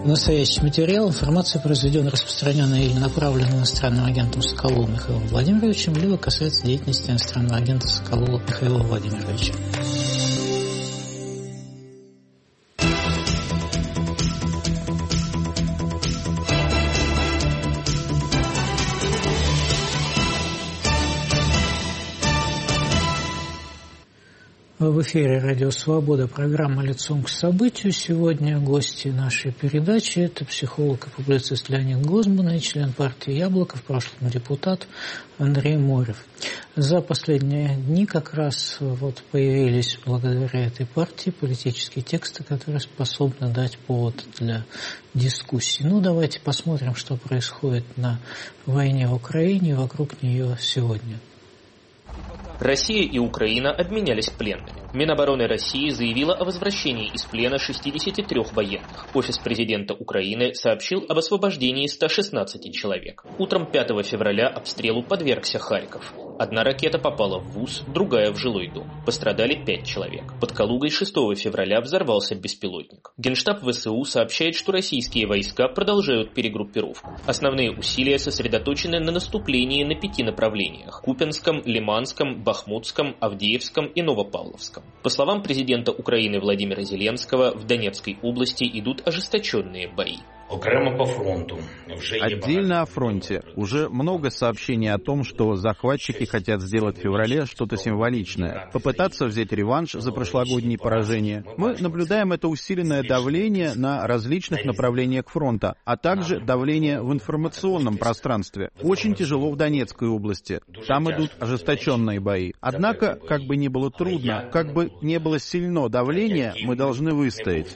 Настоящий материал, информация, произведенная, распространенная или направленная иностранным агентом Соколовым Михаилом Владимировичем, либо касается деятельности иностранного агента Соколова Михаила Владимировича. В эфире «Радио Свобода», программа «Лицом к событию». Сегодня гости нашей передачи – это психолог и публицист Леонид Гозман и член партии «Яблоко», в прошлом депутат Андрей Морев. За последние дни как раз появились благодаря этой партии политические тексты, которые способны дать повод для дискуссии. Давайте посмотрим, что происходит на войне в Украине и вокруг нее сегодня. Россия и Украина обменялись пленными. Минобороны России заявила о возвращении из плена 63 военных. Офис президента Украины сообщил об освобождении 116 человек. Утром 5 февраля обстрелу подвергся Харьков. Одна ракета попала в вуз, другая в жилой дом. Пострадали 5 человек. Под Калугой 6 февраля взорвался беспилотник. Генштаб ВСУ сообщает, что российские войска продолжают перегруппировку. Основные усилия сосредоточены на наступлении на 5 направлениях – Купянском, Лиманском, Бахмутском, Авдеевском и Новопавловском. По словам президента Украины Владимира Зеленского, в Донецкой области идут ожесточенные бои. Отдельно о фронте. Уже много сообщений о том, что захватчики хотят сделать в феврале что-то символичное, попытаться взять реванш за прошлогодние поражения. Мы наблюдаем это усиленное давление на различных направлениях фронта, а также давление в информационном пространстве. Очень тяжело в Донецкой области. Там идут ожесточенные бои. Однако, как бы ни было трудно, как бы ни было сильно давление, мы должны выстоять.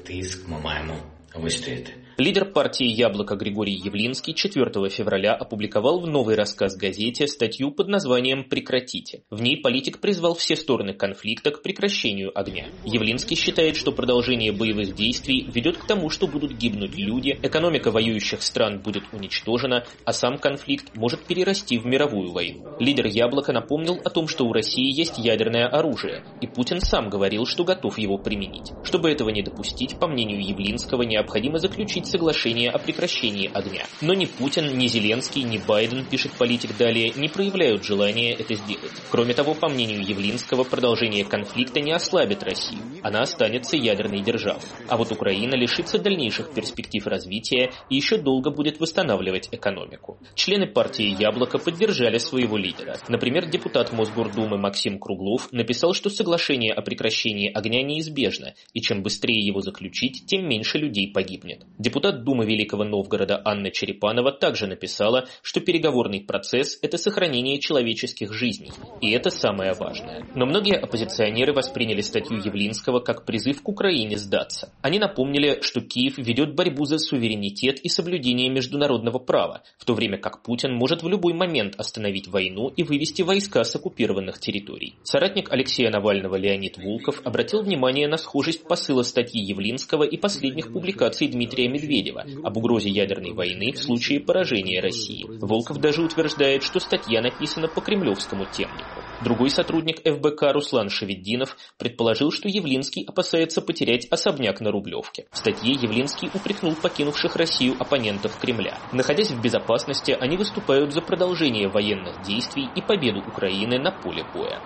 Лидер партии «Яблоко» Григорий Явлинский 4 февраля опубликовал в «Новый рассказ» газете статью под названием «Прекратите». В ней политик призвал все стороны конфликта к прекращению огня. Явлинский считает, что продолжение боевых действий ведет к тому, что будут гибнуть люди, экономика воюющих стран будет уничтожена, а сам конфликт может перерасти в мировую войну. Лидер «Яблока» напомнил о том, что у России есть ядерное оружие, и Путин сам говорил, что готов его применить. Чтобы этого не допустить, по мнению Явлинского, необходимо заключить соглашение о прекращении огня. Но ни Путин, ни Зеленский, ни Байден, пишет политик далее, не проявляют желания это сделать. Кроме того, по мнению Явлинского, продолжение конфликта не ослабит Россию. Она останется ядерной державой. А вот Украина лишится дальнейших перспектив развития и еще долго будет восстанавливать экономику. Члены партии «Яблоко» поддержали своего лидера. Например, депутат Мосгордумы Максим Круглов написал, что соглашение о прекращении огня неизбежно, и чем быстрее его заключить, тем меньше людей погибнет. Депутат Думы Великого Новгорода Анна Черепанова также написала, что переговорный процесс – это сохранение человеческих жизней, и это самое важное. Но многие оппозиционеры восприняли статью Явлинского как призыв к Украине сдаться. Они напомнили, что Киев ведет борьбу за суверенитет и соблюдение международного права, в то время как Путин может в любой момент остановить войну и вывести войска с оккупированных территорий. Соратник Алексея Навального Леонид Волков обратил внимание на схожесть посыла статьи Явлинского и последних публикаций Дмитрия Медведева об угрозе ядерной войны в случае поражения России. Волков даже утверждает, что статья написана по кремлевскому темнику. Другой сотрудник ФБК Руслан Шеведдинов предположил, что Явлинский опасается потерять особняк на Рублевке. В статье Явлинский упрекнул покинувших Россию оппонентов Кремля. Находясь в безопасности, они выступают за продолжение военных действий и победу Украины на поле боя.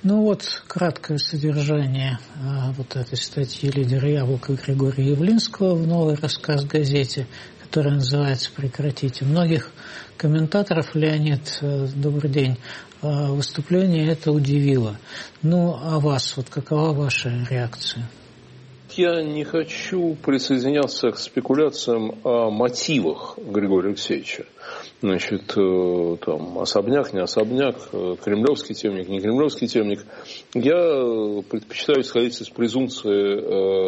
Краткое содержание этой статьи лидера «Яблока» Григория Явлинского в «Новый рассказ» газете, которая называется «Прекратите». Многих комментаторов, Леонид, добрый день, выступление это удивило. А вас, какова ваша реакция? Я не хочу присоединяться к спекуляциям о мотивах Григория Алексеевича. Особняк, не особняк, кремлевский темник, не кремлевский темник. Я предпочитаю исходить из презумпции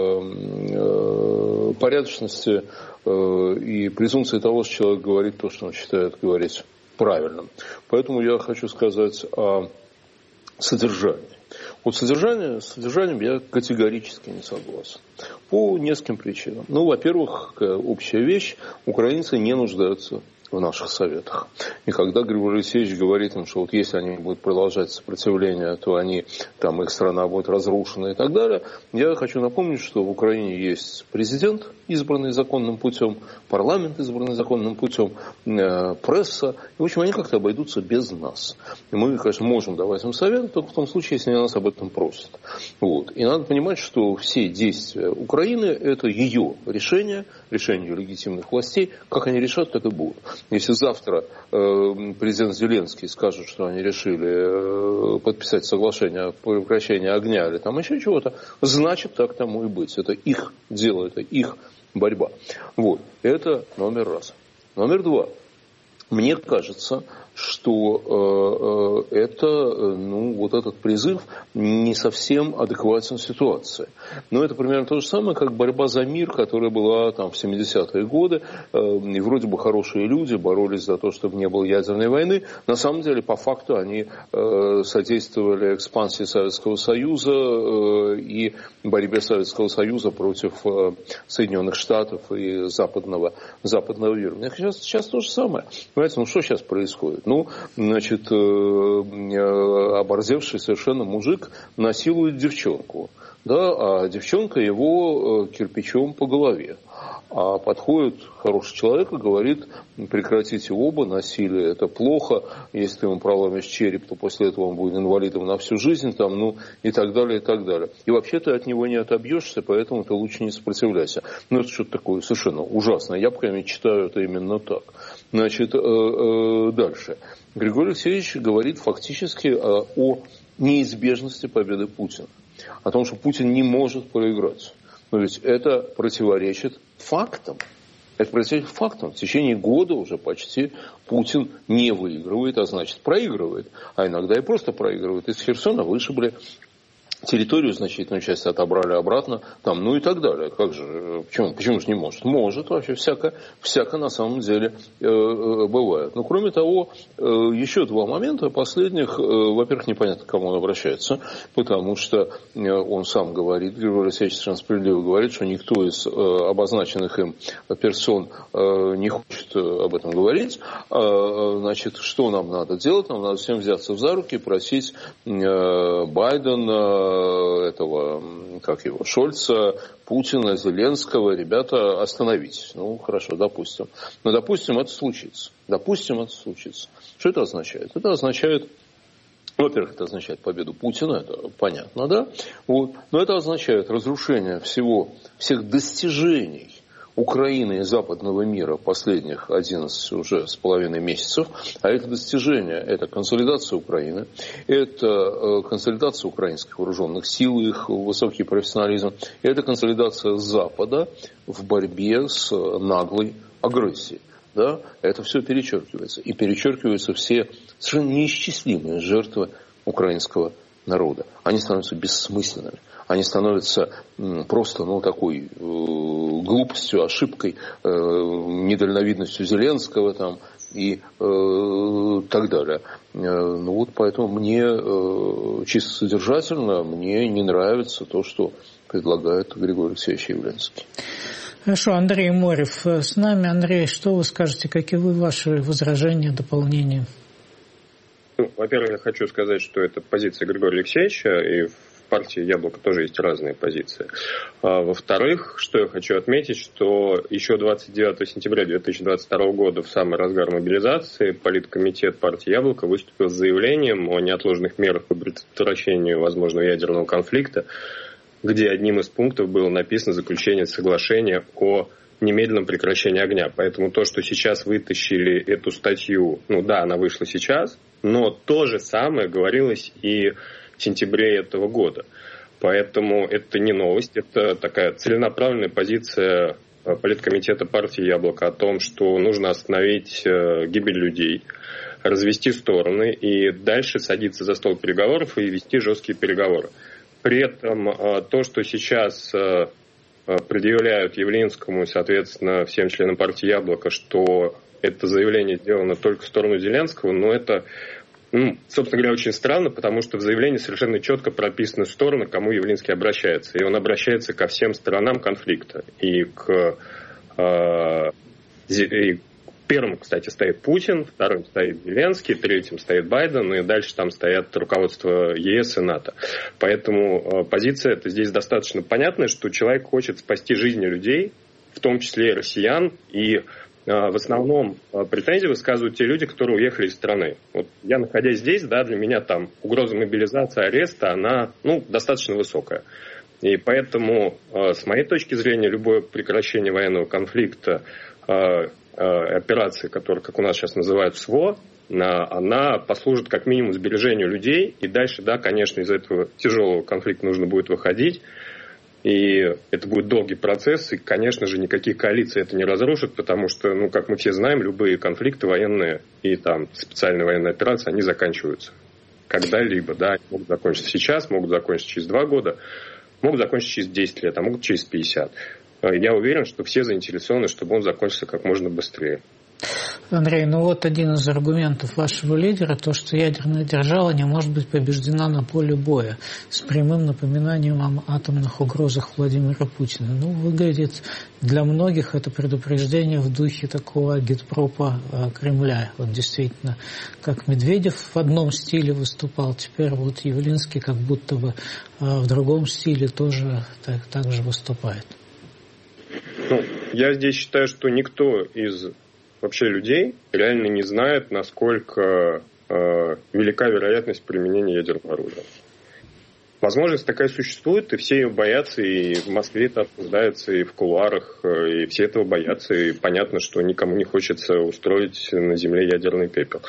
порядочности и презумпции того, что человек говорит то, что он считает говорить правильным. Поэтому я хочу сказать о содержании. С содержанием я категорически не согласен. По нескольким причинам. Во-первых, общая вещь, украинцы не нуждаются в наших советах. И когда Григорий Алексеевич говорит им, что вот если они будут продолжать сопротивление, то их страна будет разрушена и так далее, я хочу напомнить, что в Украине есть президент, избранный законным путем, парламент, избранный законным путем, пресса. В общем, они как-то обойдутся без нас. И мы, конечно, можем давать им совет, только в том случае, если они нас об этом просят. Вот. И надо понимать, что все действия Украины – это ее решение ее легитимных властей. Как они решат, так и будут. Если завтра президент Зеленский скажет, что они решили подписать соглашение о прекращении огня или там еще чего-то, значит, так тому и быть. Это их дело, это их борьба. Вот. Это номер раз. Номер два. Мне кажется, что этот призыв не совсем адекватен ситуации. Но это примерно то же самое, как борьба за мир, которая была там в 70-е годы. И вроде бы хорошие люди боролись за то, чтобы не было ядерной войны. На самом деле, по факту, они содействовали экспансии Советского Союза и борьбе Советского Союза против Соединенных Штатов и западного мира. Сейчас то же самое. Понимаете, что сейчас происходит? Оборзевший совершенно мужик насилует девчонку. Да, а девчонка его кирпичом по голове. А подходит хороший человек и говорит: прекратите оба насилие, это плохо, если ты ему проломишь череп, то после этого он будет инвалидом на всю жизнь, и так далее, и так далее. И вообще ты от него не отобьешься, поэтому ты лучше не сопротивляйся. Это что-то такое совершенно ужасное. Я, по крайней мере, читаю это именно так. Дальше. Григорий Алексеевич говорит фактически о неизбежности победы Путина. О том, что Путин не может проиграть. Но ведь это противоречит фактам. Это противоречит фактам. В течение года уже почти Путин не выигрывает, а значит проигрывает. А иногда и просто проигрывает. Из Херсона вышибли, территорию значительную часть отобрали обратно, и так далее. Как же? Почему же не может? Может, вообще всяко на самом деле бывает. Но кроме того, еще два момента последних. Во-первых, непонятно, к кому он обращается, потому что он сам говорит, Григорий Алексеевич совершенно справедливо говорит, что никто из обозначенных им персон не хочет об этом говорить. Что нам надо делать? Нам надо всем взяться за руки и просить Байдена, Шольца, Путина, Зеленского: ребята, остановитесь. Хорошо, допустим. Но допустим, это случится. Что это означает? Это означает, во-первых, это означает победу Путина, это понятно, да? Но это означает разрушение всех достижений Украины и западного мира последних 11 уже с половиной месяцев. А это достижение, это консолидация Украины, это консолидация украинских вооруженных сил, их высокий профессионализм, это консолидация Запада в борьбе с наглой агрессией. Да? Это все перечеркивается. И перечеркиваются все совершенно неисчислимые жертвы украинского народа. Они становятся бессмысленными. Они становятся просто такой глупостью, ошибкой, недальновидностью Зеленского и так далее. Поэтому мне чисто содержательно мне не нравится то, что предлагает Григорий Алексеевич Явленский. Хорошо, Андрей Морев с нами. Андрей, что вы скажете, каковы ваши возражения, дополнения? Во-первых, я хочу сказать, что это позиция Григория Алексеевича, и в партии «Яблоко» тоже есть разные позиции. Во-вторых, что я хочу отметить, что еще 29 сентября 2022 года, в самый разгар мобилизации, политкомитет партии «Яблоко» выступил с заявлением о неотложных мерах по предотвращению возможного ядерного конфликта, где одним из пунктов было написано заключение соглашения о немедленном прекращении огня. Поэтому то, что сейчас вытащили эту статью, она вышла сейчас, но то же самое говорилось и в сентябре этого года. Поэтому это не новость, это такая целенаправленная позиция политкомитета партии «Яблоко» о том, что нужно остановить гибель людей, развести стороны и дальше садиться за стол переговоров и вести жесткие переговоры. При этом то, что сейчас предъявляют Явлинскому и, соответственно, всем членам партии «Яблоко», что это заявление сделано только в сторону Зеленского, но это, собственно говоря, очень странно, потому что в заявлении совершенно четко прописаны стороны, к кому Явлинский обращается. И он обращается ко всем сторонам конфликта. И к Первым, кстати, стоит Путин, вторым стоит Зеленский, третьим стоит Байден, и дальше там стоят руководство ЕС и НАТО. Поэтому позиция здесь достаточно понятная, что человек хочет спасти жизни людей, в том числе и россиян, и в основном претензии высказывают те люди, которые уехали из страны. Вот я, находясь здесь, да, для меня там угроза мобилизации, ареста, она достаточно высокая. И поэтому, с моей точки зрения, любое прекращение военного конфликта, операции, которые, как у нас сейчас называют, СВО, она послужит как минимум сбережению людей. И дальше, да, конечно, из этого тяжелого конфликта нужно будет выходить. И это будет долгий процесс, и, конечно же, никакие коалиции это не разрушат, потому что, как мы все знаем, любые конфликты военные и там специальные военные операции, они заканчиваются когда-либо, да, они могут закончиться сейчас, могут закончиться через 2 года, могут закончиться через 10 лет, а могут через 50. Я уверен, что все заинтересованы, чтобы он закончился как можно быстрее. Андрей, один из аргументов вашего лидера, то, что ядерная держава не может быть побеждена на поле боя, с прямым напоминанием о атомных угрозах Владимира Путина. Выглядит для многих это предупреждение в духе такого агитпропа Кремля. Действительно, как Медведев в одном стиле выступал, теперь Явлинский как будто бы в другом стиле тоже так же выступает. Я здесь считаю, что никто из вообще людей реально не знает, насколько велика вероятность применения ядерного оружия. Возможность такая существует, и все ее боятся, и в Москве это обсуждается, и в кулуарах, и все этого боятся, и понятно, что никому не хочется устроить на Земле ядерный пепел.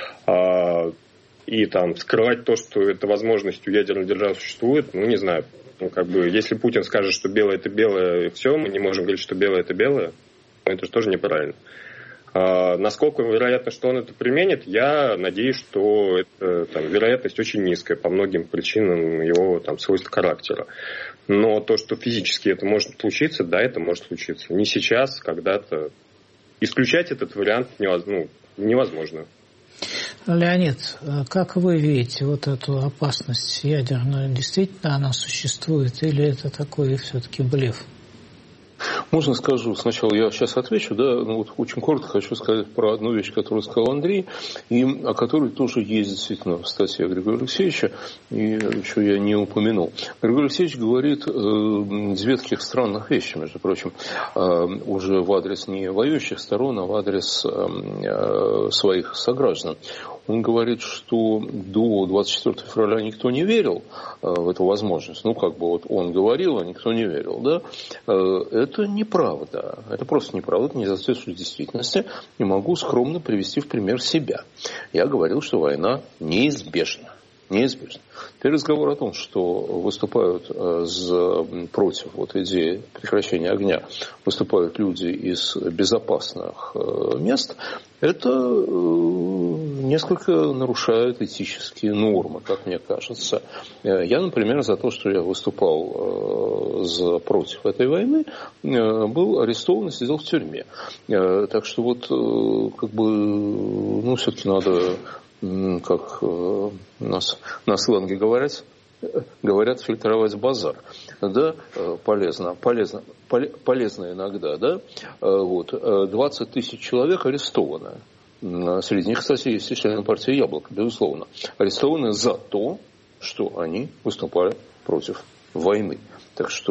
И там скрывать то, что эта возможность у ядерной державы существует, не знаю. Если Путин скажет, что белое это белое, и все, мы не можем говорить, что белое это белое, это же тоже неправильно. Насколько вероятно, что он это применит, я надеюсь, что это, вероятность очень низкая по многим причинам его свойств характера. Но то, что физически это может случиться, да, это может случиться. Не сейчас, когда-то. Исключать этот вариант невозможно. Леонид, как вы видите эту опасность ядерную? Действительно она существует или это такой все-таки блеф? Можно скажу, сначала я сейчас отвечу, да, очень коротко хочу сказать про одну вещь, которую сказал Андрей, и о которой тоже есть действительно в статье Григория Алексеевича, и еще я не упомянул. Григорий Алексеевич говорит 2 таких странных вещи, между прочим, уже в адрес не воюющих сторон, а в адрес своих сограждан. Он говорит, что до 24 февраля никто не верил в эту возможность. Он говорил, а никто не верил, да. Это неправда. Это просто неправда, это не соответствует действительности. Не могу скромно привести в пример себя. Я говорил, что война неизбежна. Неизбежно. Теперь разговор о том, что выступают против идеи прекращения огня, выступают люди из безопасных мест, это несколько нарушает этические нормы, как мне кажется. Я, например, за то, что я выступал против этой войны, был арестован и сидел в тюрьме. Так что все-таки надо, как у нас на сленге говорят, фильтровать базар. Да, полезно иногда, да. 20 тысяч человек арестованы. Среди них, кстати, есть и члены партии «Яблоко», безусловно. Арестованы за то, что они выступали против войны. Так что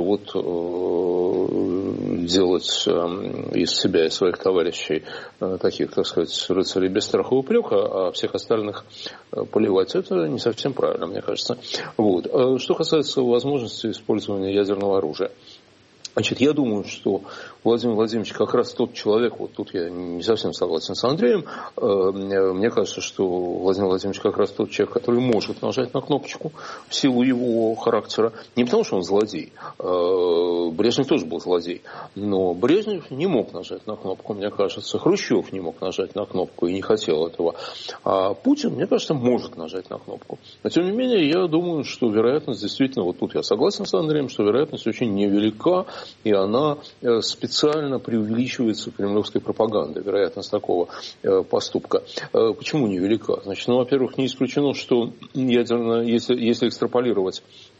делать из себя и своих товарищей таких, так сказать, рыцарей без страха и упрека, а всех остальных поливать, это не совсем правильно, мне кажется. Что касается возможности использования ядерного оружия. Я думаю, что Владимир Владимирович как раз тот человек, тут я не совсем согласен с Андреем, мне кажется, что Владимир Владимирович как раз тот человек, который может нажать на кнопочку в силу его характера. Не потому, что он злодей. Брежнев тоже был злодей. Но Брежнев не мог нажать на кнопку, мне кажется. Хрущев не мог нажать на кнопку и не хотел этого. А Путин, мне кажется, может нажать на кнопку. Но, тем не менее, я думаю, что вероятность действительно, тут я согласен с Андреем, что вероятность очень невелика, и она специально преувеличивается кремлевской пропагандой, вероятность такого поступка. Почему невелика? Во-первых, не исключено, что если экстраполировать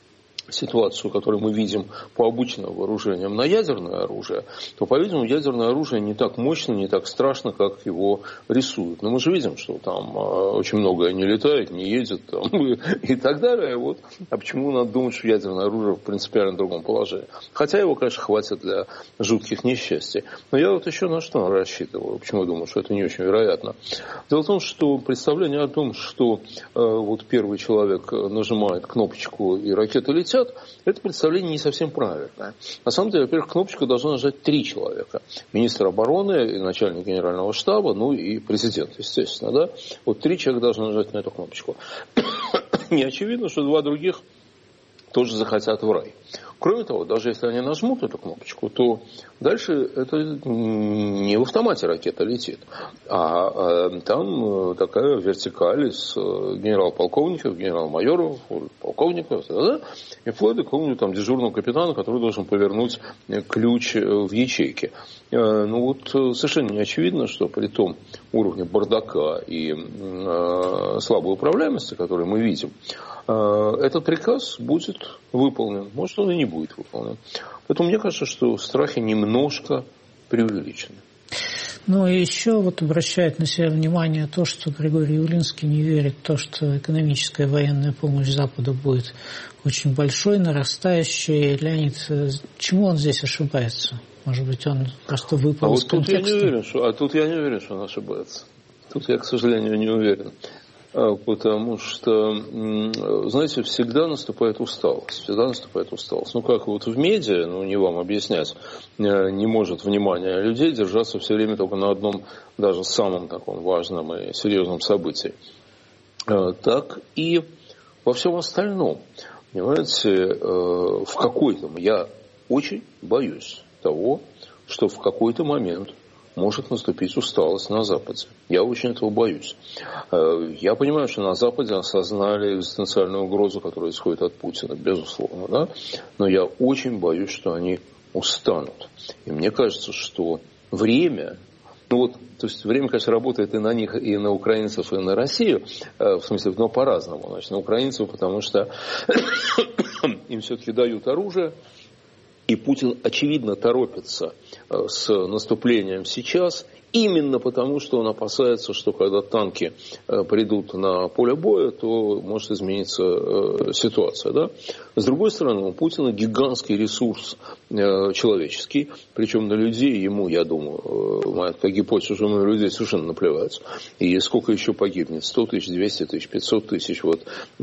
ситуацию, которую мы видим по обычным вооружениям на ядерное оружие, то, по-видимому, ядерное оружие не так мощно, не так страшно, как его рисуют. Но мы же видим, что там очень многое не летает, не едет там, и так далее. Вот. А почему надо думать, что ядерное оружие в принципиально другом положении? Хотя его, конечно, хватит для жутких несчастий. Но я вот еще на что рассчитываю, почему я думаю, что это не очень вероятно. Дело в том, что представление о том, что вот первый человек нажимает кнопочку и ракеты летят, это представление не совсем правильное. На самом деле, во-первых, кнопочку должны нажать 3 человека. Министр обороны, и начальник генерального штаба, ну и президент, естественно. Да? Вот 3 человека должны нажать на эту кнопочку. Не очевидно, что 2 других тоже захотят в рай. Кроме того, даже если они нажмут эту кнопочку, то дальше это не в автомате ракета летит, а там такая вертикаль из генерал-полковников, генерал-майоров, полковников, да, и вплоть до какого-нибудь там дежурного капитана, который должен повернуть ключ в ячейке. Ну вот совершенно не очевидно, что при том уровне бардака и слабой управляемости, который мы видим, этот приказ будет выполнен. Может, он и не будет выполнен. Поэтому мне кажется, что страхи немножко преувеличены. Ну и еще вот обращает на себя внимание то, что Григорий Явлинский не верит в то, что экономическая военная помощь Запада будет очень большой, нарастающей. Леонид, чему он здесь ошибается? Может быть, он просто выпал из контекста? Тут я не уверен, что он ошибается. Тут я, к сожалению, не уверен. Потому что, знаете, всегда наступает усталость. Ну, как вот в медиа, ну, не вам объяснять, не может внимание людей держаться все время только на одном, даже самом таком важном и серьезном событии. Так и во всем остальном. Понимаете, в какой-то, я очень боюсь того, что в какой-то момент может наступить усталость на Западе. Я очень этого боюсь. Я понимаю, что на Западе осознали экзистенциальную угрозу, которая исходит от Путина, безусловно, да? Но я очень боюсь, что они устанут. И мне кажется, что время, ну вот, то есть время, конечно, работает и на них, и на украинцев, и на Россию, в смысле, но по-разному. Значит, на украинцев, потому что им все-таки дают оружие, и Путин, очевидно, торопится с наступлением сейчас, именно потому, что он опасается, что когда танки придут на поле боя, то может измениться ситуация. Да? С другой стороны, у Путина гигантский ресурс человеческий, причем на людей ему, я думаю, моя такая гипотеза, что на людей совершенно наплевать. И сколько еще погибнет? 100 тысяч, 200 тысяч, 500 тысяч. Вот,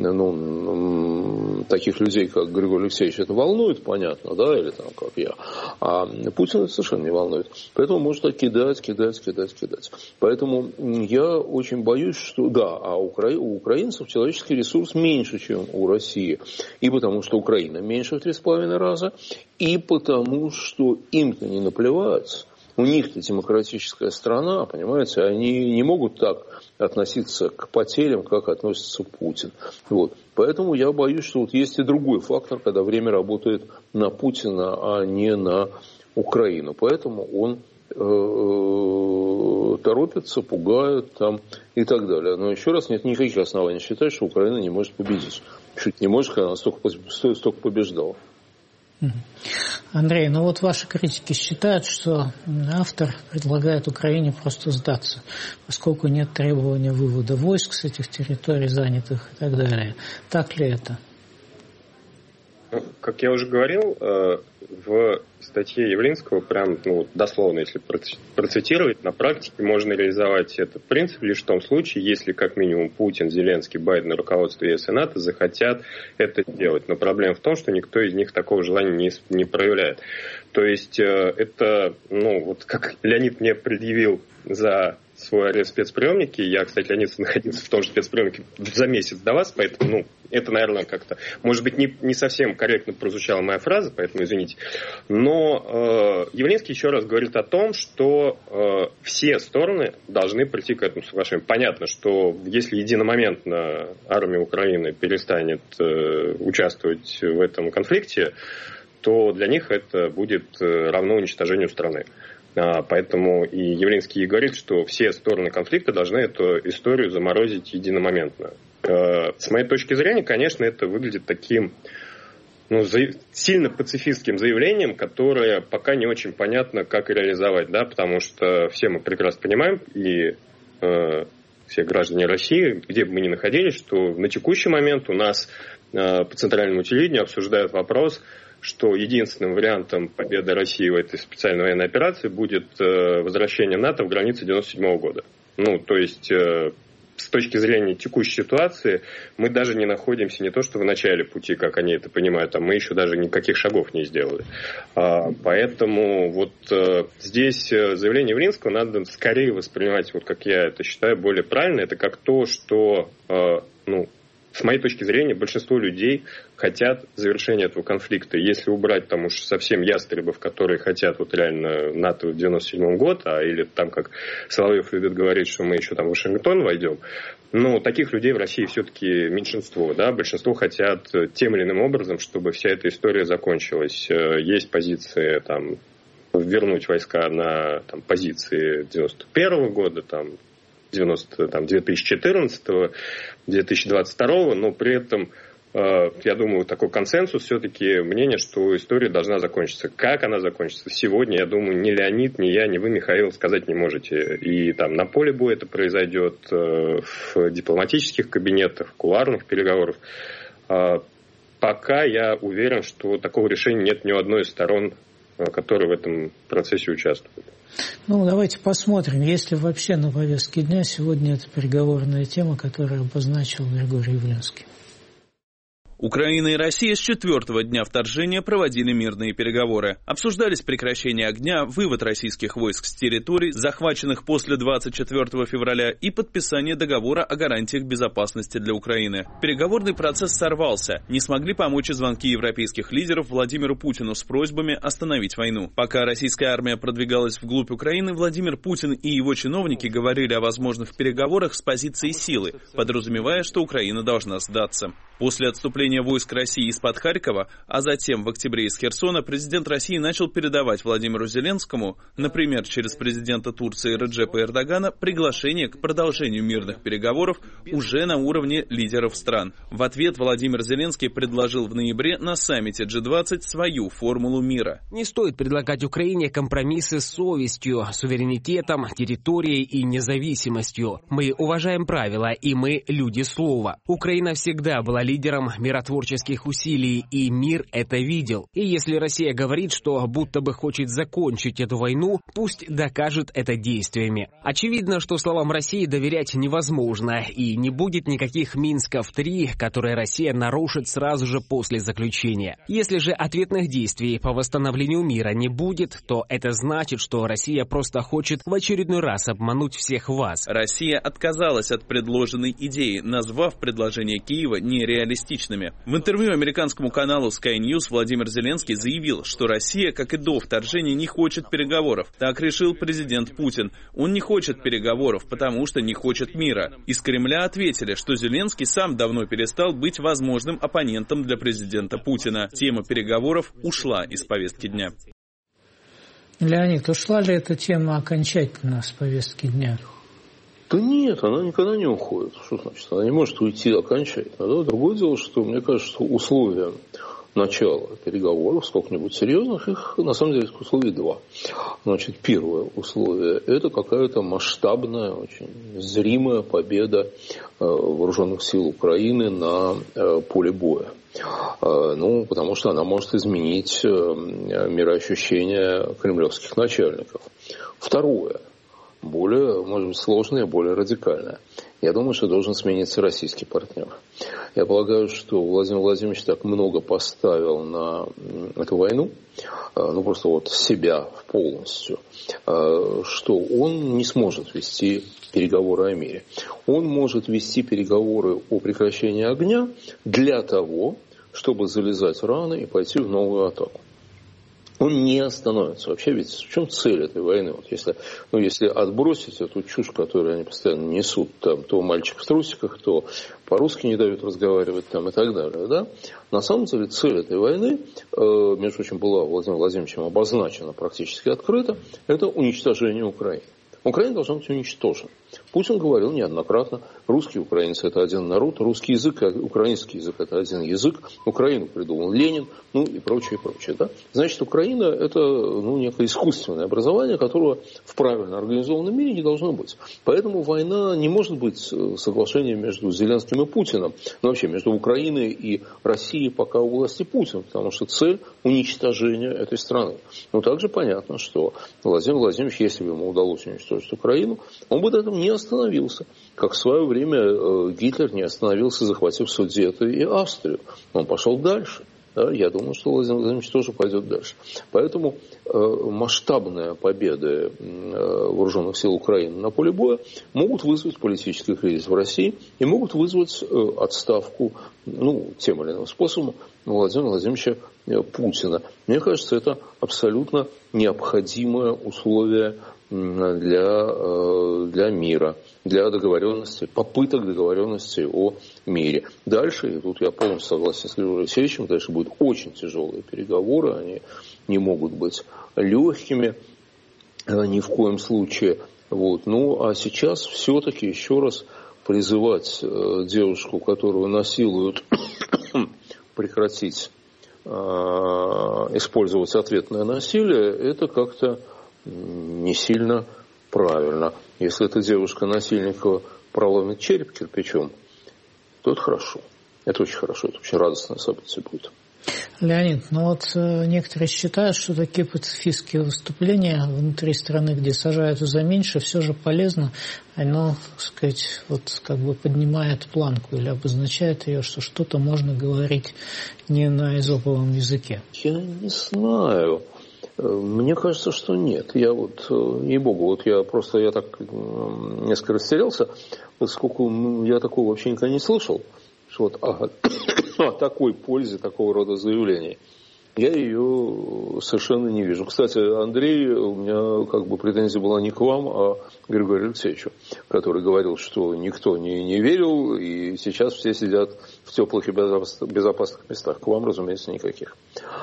ну, таких людей, как Григорий Алексеевич, это волнует, понятно, да, или там, как я. А Путина это совершенно не волнует. Поэтому может кидать. Поэтому я очень боюсь, что да, а у украинцев человеческий ресурс меньше, чем у России. И потому что Украина меньше в 3,5 раза, и потому что им-то не наплевать. У них-то демократическая страна, понимаете, они не могут так относиться к потерям, как относится Путин. Вот. Поэтому я боюсь, что вот есть и другой фактор, когда время работает на Путина, а не на Украину. Поэтому он торопится, пугает там и так далее. Но еще раз, нет никаких оснований считать, что Украина не может победить. Чуть не может, когда она столько побеждала. Андрей, ну вот ваши критики считают, что автор предлагает Украине просто сдаться, поскольку нет требования вывода войск с этих территорий занятых и так далее. Так ли это? Как я уже говорил, в статье Явлинского, прям дословно, если процитировать, на практике можно реализовать этот принцип лишь в том случае, если как минимум Путин, Зеленский, Байден и руководство ЕС и НАТО захотят это делать. Но проблема в том, что никто из них такого желания не проявляет. То есть это, вот как Леонид мне предъявил за свой арест в спецприемнике. Я, кстати, Леонид, находился в том же спецприемнике за месяц до вас, поэтому, это, наверное, как-то, может быть, не совсем корректно прозвучала моя фраза, поэтому извините. Но Явлинский еще раз говорит о том, что все стороны должны прийти к этому соглашению. Понятно, что если единомоментно армия Украины перестанет участвовать в этом конфликте, то для них это будет равно уничтожению страны. Поэтому и Явлинский говорит, что все стороны конфликта должны эту историю заморозить единомоментно. С моей точки зрения, конечно, это выглядит таким, сильно пацифистским заявлением, которое пока не очень понятно, как реализовать, да, потому что все мы прекрасно понимаем, и все граждане России, где бы мы ни находились, что на текущий момент у нас по центральному телевидению обсуждают вопрос, что единственным вариантом победы России в этой специальной военной операции будет возвращение НАТО в границы 1997 года. То есть, с точки зрения текущей ситуации, мы даже не находимся не то, что в начале пути, как они это понимают, а мы еще даже никаких шагов не сделали. Поэтому здесь заявление Явлинского надо скорее воспринимать, как я это считаю, более правильно. Это как то, что, с моей точки зрения, большинство людей хотят завершения этого конфликта. Если убрать там уж совсем ястребов, которые хотят реально НАТО в 97 год, или там, как Соловьев любит говорить, что мы еще там в Вашингтон войдем, таких людей в России все-таки меньшинство, да, большинство хотят тем или иным образом, чтобы вся эта история закончилась. Есть позиции там вернуть войска на позиции 91 года, 2014, 2022, но при этом, я думаю, такой консенсус все-таки мнение, что история должна закончиться. Как она закончится сегодня, я думаю, ни Леонид, ни я, ни вы, Михаил, сказать не можете. И на поле боя это произойдет, в дипломатических кабинетах, в кулуарных переговорах. Пока я уверен, что такого решения нет ни у одной из сторон, которые в этом процессе участвуют. Давайте посмотрим, есть ли вообще на повестке дня сегодня эта переговорная тема, которую обозначил Григорий Явлинский. Украина и Россия с 4-го дня вторжения проводили мирные переговоры. Обсуждались прекращение огня, вывод российских войск с территорий, захваченных после 24 февраля, и подписание договора о гарантиях безопасности для Украины. Переговорный процесс сорвался. Не смогли помочь и звонки европейских лидеров Владимиру Путину с просьбами остановить войну. Пока российская армия продвигалась вглубь Украины, Владимир Путин и его чиновники говорили о возможных переговорах с позиции силы, подразумевая, что Украина должна сдаться. После отступления войск России из-под Харькова, а затем в октябре из Херсона, президент России начал передавать Владимиру Зеленскому, например, через президента Турции Реджепа Эрдогана, приглашение к продолжению мирных переговоров уже на уровне лидеров стран. В ответ Владимир Зеленский предложил в ноябре на саммите G20 свою формулу мира. Не стоит предлагать Украине компромиссы с совестью, суверенитетом, территорией и независимостью. Мы уважаем правила, и мы люди слова. Украина всегда была лидером миротворческих усилий, и мир это видел. И если Россия говорит, что будто бы хочет закончить эту войну, пусть докажет это действиями. Очевидно, что словам России доверять невозможно, и не будет никаких Минсков-3, которые Россия нарушит сразу же после заключения. Если же ответных действий по восстановлению мира не будет, то это значит, что Россия просто хочет в очередной раз обмануть всех вас. Россия отказалась от предложенной идеи, назвав предложения Киева нереалистичными. В интервью американскому каналу Sky News Владимир Зеленский заявил, что Россия, как и до вторжения, не хочет переговоров. Так решил президент Путин. Он не хочет переговоров, потому что не хочет мира. Из Кремля ответили, что Зеленский сам давно перестал быть возможным оппонентом для президента Путина. Тема переговоров ушла из повестки дня. Леонид, ушла ли эта тема окончательно с повестки дня? Да нет, она никогда не уходит. Что значит? Она не может уйти окончательно. Да? Другое дело, что, мне кажется, что условия начала переговоров, сколько-нибудь серьезных, их на самом деле условий два. Значит, первое условие – это какая-то масштабная, очень зримая победа вооруженных сил Украины на поле боя. Потому что она может изменить мироощущение кремлевских начальников. Второе. Более, может быть, сложное, более радикальное. Я думаю, что должен смениться российский партнер. Я полагаю, что Владимир Владимирович так много поставил на эту войну, просто себя полностью, что он не сможет вести переговоры о мире. Он может вести переговоры о прекращении огня для того, чтобы залезать рано и пойти в новую атаку. Он не остановится. Вообще, ведь в чем цель этой войны? Если отбросить эту чушь, которую они постоянно несут, то мальчик в трусиках, то по-русски не дают разговаривать, и так далее, да? На самом деле цель этой войны, между прочим, была Владимиром Владимировичем обозначена практически открыто, это уничтожение Украины. Украина должна быть уничтожена. Путин говорил неоднократно, русские и украинцы – это один народ, русский язык и украинский язык – это один язык, Украину придумал Ленин, ну и прочее, прочее. Да? Значит, Украина – это некое искусственное образование, которого в правильно организованном мире не должно быть. Поэтому война не может быть соглашением между Зеленским и Путиным, но вообще между Украиной и Россией пока у власти Путин, потому что цель – уничтожение этой страны. Но также понятно, что Владимир Владимирович, если бы ему удалось уничтожить Украину, он бы до этого не остановился. Как в свое время Гитлер не остановился, захватив Судеты и Австрию. Он пошел дальше. Да? Я думаю, что Владимир Владимирович тоже пойдет дальше. Поэтому масштабные победы вооруженных сил Украины на поле боя могут вызвать политический кризис в России и могут вызвать отставку, тем или иным способом Владимира Владимировича Путина. Мне кажется, это абсолютно необходимое условие для мира, для договоренности, попыток договоренности о мире. Дальше, и тут я полностью согласен с Григорием Алексеевичем, дальше будут очень тяжелые переговоры, они не могут быть легкими ни в коем случае. Ну, а сейчас все-таки еще раз призывать девушку, которую насилуют, прекратить использовать ответное насилие, это как-то не сильно правильно. Если эта девушка насильника проломит череп кирпичом, то это хорошо. Это очень хорошо, это очень радостное событие будет. Леонид, некоторые считают, что такие пацифистские выступления внутри страны, где сажают за меньше, все же полезно. Оно, поднимает планку или обозначает ее, что что-то можно говорить не на эзоповом языке. Я не знаю. Мне кажется, что нет. Я ей-богу, я так несколько растерялся, поскольку я такого вообще никогда не слышал, что о такой пользе такого рода заявлений. Я ее совершенно не вижу. Кстати, Андрей, у меня претензия была не к вам, а к Григорию Алексеевичу, который говорил, что никто не верил, и сейчас все сидят в теплых и безопасных местах. К вам, разумеется, никаких.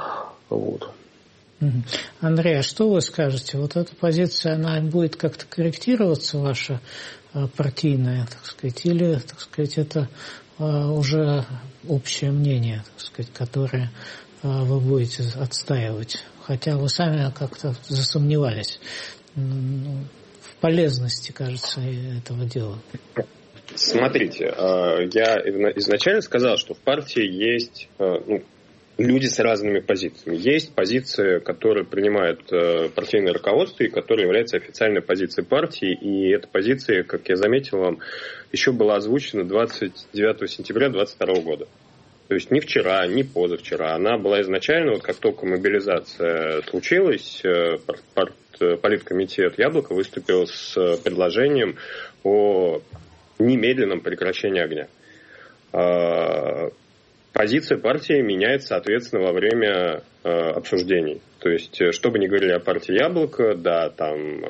Андрей, а что вы скажете? Эта позиция, она будет как-то корректироваться, ваша партийная, или, это уже общее мнение, которое вы будете отстаивать? Хотя вы сами как-то засомневались в полезности, кажется, этого дела. Смотрите, я изначально сказал, что в партии есть люди с разными позициями. Есть позиции, которые принимает партийное руководство и которые являются официальной позицией партии. И эта позиция, как я заметил вам, еще была озвучена 29 сентября 2022 года. То есть не вчера, не позавчера. Она была изначально, как только мобилизация случилась, политкомитет «Яблоко» выступил с предложением о немедленном прекращении огня. Позиция партии меняется, соответственно, во время обсуждений. То есть, что бы ни говорили о партии «Яблоко», да, там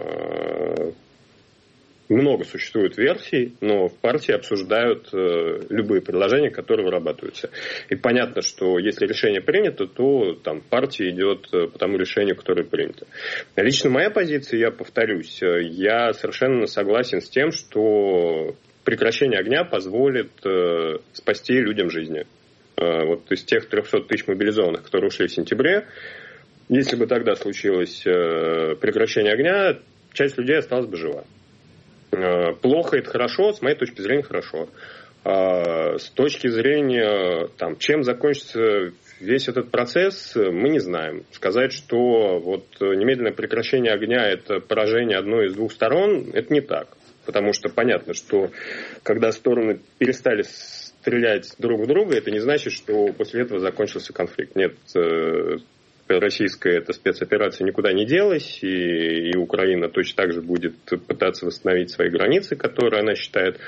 много существует версий, но в партии обсуждают любые предложения, которые вырабатываются. И понятно, что если решение принято, то там партия идет по тому решению, которое принято. Лично моя позиция, я повторюсь, я совершенно согласен с тем, что прекращение огня позволит спасти людям жизни. Из тех 300 тысяч мобилизованных, которые ушли в сентябре, если бы тогда случилось прекращение огня, часть людей осталась бы жива. Плохо это хорошо, с моей точки зрения хорошо. С точки зрения, чем закончится весь этот процесс, мы не знаем. Сказать, что немедленное прекращение огня – это поражение одной из двух сторон, это не так. Потому что понятно, что когда стороны перестали стрелять друг в друга, это не значит, что после этого закончился конфликт. Нет, российская эта спецоперация никуда не делась, и Украина точно так же будет пытаться восстановить свои границы, которые она считает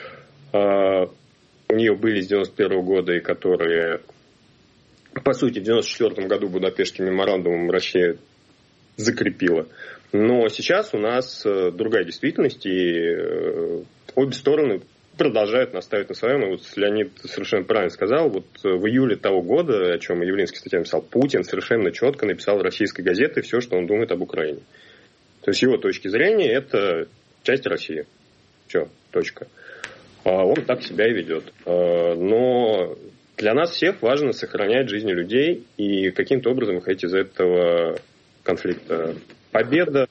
у нее были с 1991 года, и которые, по сути, в 1994 году Будапештским меморандумом Россия закрепила. Но сейчас у нас другая действительность, и обе стороны продолжают настаивать на своем. И Леонид совершенно правильно сказал, в июле того года, о чем Явлинский статья написал, Путин совершенно четко написал в российской газете все, что он думает об Украине. То есть, с его точки зрения, это часть России. Все, точка. Он так себя и ведет. Но для нас всех важно сохранять жизни людей и каким-то образом выходить из этого конфликта. Победа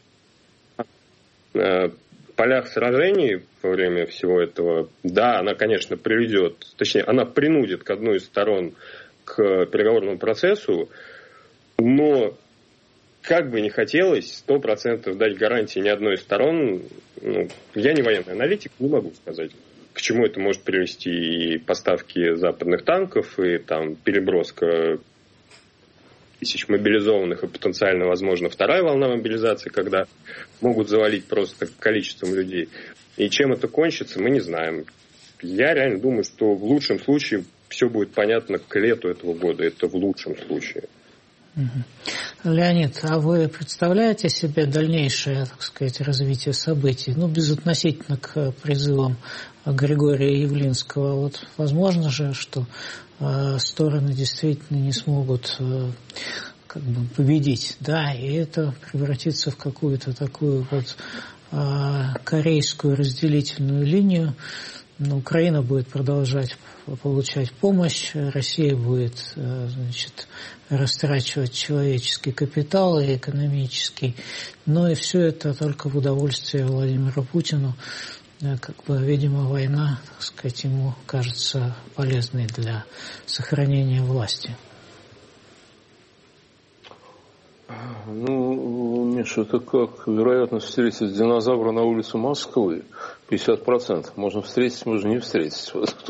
в полях сражений во время всего этого, да, она, конечно, приведет, точнее, она принудит к одной из сторон к переговорному процессу, но как бы ни хотелось 100% дать гарантии ни одной из сторон, я не военный аналитик, не могу сказать, к чему это может привести, и поставки западных танков, и там переброска тысяч мобилизованных, и потенциально, возможно, вторая волна мобилизации, когда могут завалить просто количеством людей. И чем это кончится, мы не знаем. Я реально думаю, что в лучшем случае все будет понятно к лету этого года. Это в лучшем случае. Леонид, а вы представляете себе дальнейшее, так сказать, развитие событий? Безотносительно к призывам Григория Явлинского. Вот возможно же, что стороны действительно не смогут победить, да, и это превратится в какую-то такую вот корейскую разделительную линию. Украина будет продолжать получать помощь, Россия будет, растрачивать человеческий капитал и экономический, но и все это только в удовольствие Владимиру Путину. Видимо, война, так сказать, ему кажется полезной для сохранения власти. Миша, это как вероятность встретить динозавра на улице Москвы. 50%. Можно встретить, можно не встретить.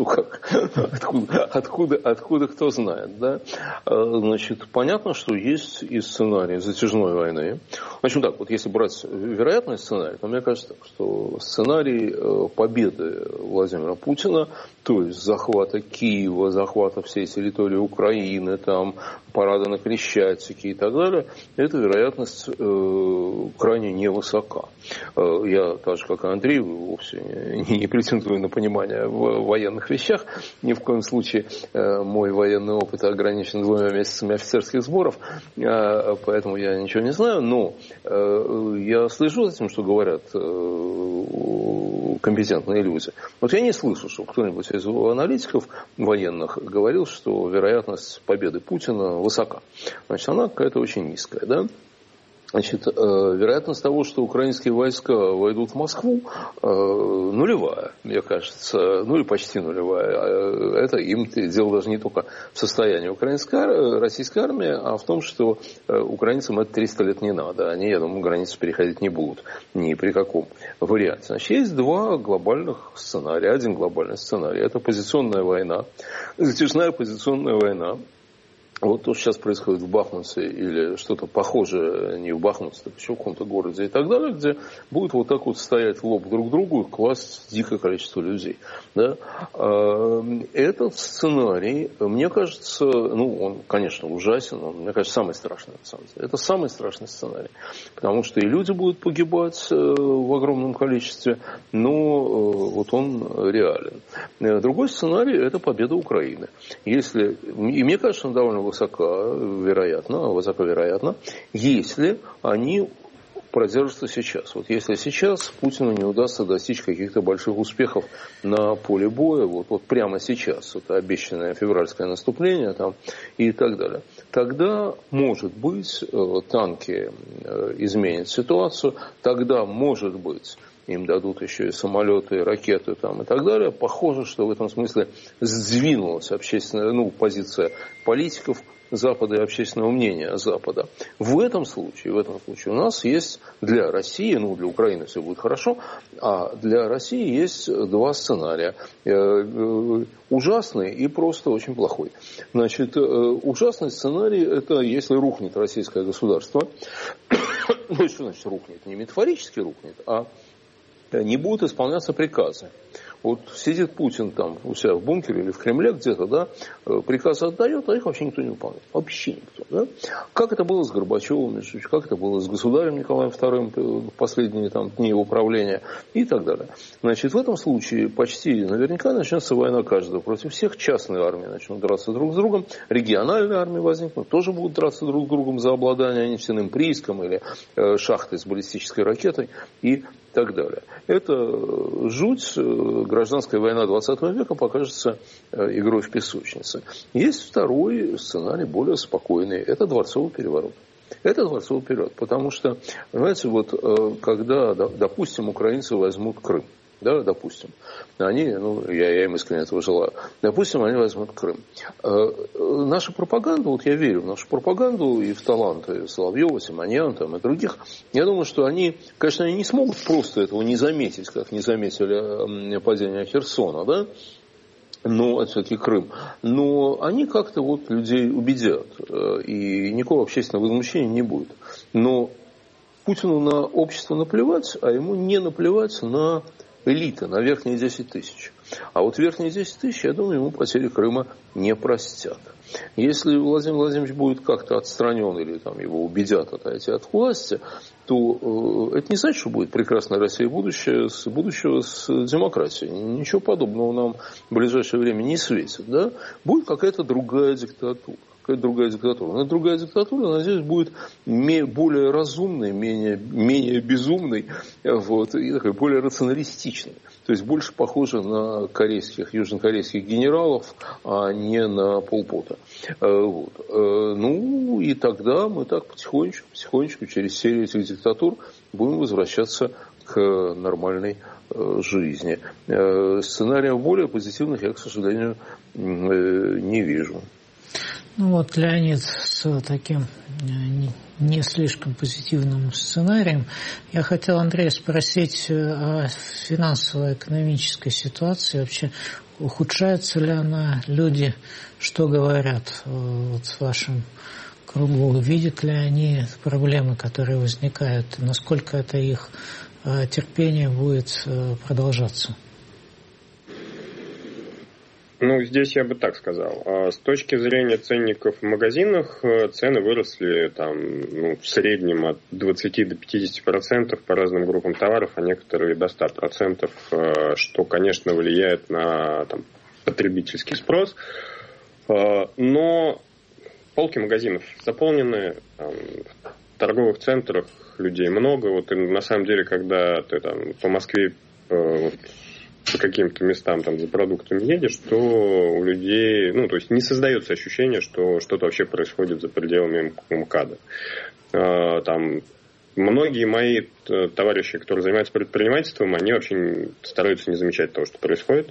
Откуда кто знает, да? Понятно, что есть и сценарий затяжной войны. Если брать вероятный сценарий, то мне кажется так, что сценарий победы Владимира Путина, то есть захвата Киева, захвата всей территории Украины, парада на Крещатике и так далее, эта вероятность крайне невысока. Я, так же, как и Андрей, вовсе не претендую на понимание в военных вещах. Ни в коем случае мой военный опыт ограничен 2 месяцами офицерских сборов, поэтому я ничего не знаю. Но я слежу за тем, что говорят компетентные люди. Я не слышу, что кто-нибудь из аналитиков военных говорил, что вероятность победы Путина высока. Она какая-то очень низкая, да? Вероятность того, что украинские войска войдут в Москву, нулевая, мне кажется, или почти нулевая. Это им дело даже не только в состоянии российской армии, а в том, что украинцам это 300 лет не надо. Они, я думаю, границу переходить не будут ни при каком варианте. Есть 2 глобальных сценария. Один глобальный сценарий – это позиционная война, затяжная позиционная война. Вот то, что сейчас происходит в Бахмуте или что-то похожее, не в Бахмуте, так еще в каком-то городе и так далее, где будет вот так вот стоять лоб друг к другу и класть дикое количество людей. Да? Этот сценарий, мне кажется, он, конечно, ужасен, он, мне кажется, самый страшный на самом деле. Это самый страшный сценарий, потому что и люди будут погибать в огромном количестве, но вот он реален. Другой сценарий – это победа Украины. И мне кажется, он довольно высоковероятно, если они продержатся сейчас. Вот если сейчас Путину не удастся достичь каких-то больших успехов на поле боя, вот прямо сейчас, это обещанное февральское наступление и так далее, тогда, может быть, танки изменят ситуацию, тогда, может быть, им дадут еще и самолеты, и ракеты и так далее. Похоже, что в этом смысле сдвинулась общественная, позиция политиков Запада и общественного мнения Запада. В этом случае у нас есть для России, для Украины все будет хорошо, а для России есть 2 сценария. Ужасный и просто очень плохой. Ужасный сценарий – это если рухнет российское государство. Что значит рухнет? Не метафорически рухнет, а не будут исполняться приказы. Вот сидит Путин там у себя в бункере или в Кремле где-то, да, приказы отдает, а их вообще никто не выполняет. Вообще никто. Да? Как это было с Горбачевым, как это было с государем Николаем II в последние там, дни его правления и так далее. Значит, в этом случае почти наверняка начнется война каждого против всех. Частные армии начнут драться друг с другом, региональные армии возникнут, тоже будут драться друг с другом за обладание нефтяным прииском или шахтой с баллистической ракетой и так далее. Это жуть. Гражданская война 20 века покажется игрой в песочнице. Есть второй сценарий, более спокойный. Это дворцовый переворот. Это дворцовый переворот. Потому что, понимаете, вот когда, допустим, украинцы возьмут Крым, да, допустим, они, ну, я им искренне этого желаю, допустим, они возьмут Крым. Наша пропаганда, вот я верю в нашу пропаганду и в таланты Соловьева, Симоньян там, и других, я думаю, что они, конечно, они не смогут просто этого не заметить, как не заметили падение Херсона, да, но все-таки Крым. Но они как-то вот людей убедят, и никакого общественного возмущения не будет. Но Путину на общество наплевать, а ему не наплевать на элита, на верхние 10 тысяч. А вот верхние 10 тысяч, я думаю, ему потери Крыма не простят. Если Владимир Владимирович будет как-то отстранен или там, его убедят отойти от власти, то это не значит, что будет прекрасная Россия будущего с демократией. Ничего подобного нам в ближайшее время не светит. Да? Будет какая-то другая диктатура. Какая-то другая диктатура. Но другая диктатура, надеюсь, будет более разумной, менее безумной, вот, и такой более рационалистичной. То есть больше похожа на южнокорейских генералов, а не на Пол Пота. Вот. Ну и тогда мы так потихонечку через серию этих диктатур будем возвращаться к нормальной жизни. Сценариев более позитивных я, к сожалению, не вижу. Ну вот Леонид с таким не слишком позитивным сценарием. Я хотел, Андрей, спросить о финансово-экономической ситуации. Вообще ухудшается ли она? Люди что говорят вот в вашем кругу? Видят ли они проблемы, которые возникают? Насколько это их терпение будет продолжаться? Ну, здесь я бы так сказал. С точки зрения ценников в магазинах, цены выросли там, ну, в среднем от 20 до 50% по разным группам товаров, а некоторые до 100%, что, конечно, влияет на там, потребительский спрос. Но полки магазинов заполнены, там, в торговых центрах людей много. Вот и на самом деле, когда ты там по Москве по каким-то местам там за продуктами едешь, то у людей, ну, то есть не создается ощущение, что что-то вообще происходит за пределами МКАДа. Там многие мои товарищи, которые занимаются предпринимательством, они вообще стараются не замечать того, что происходит.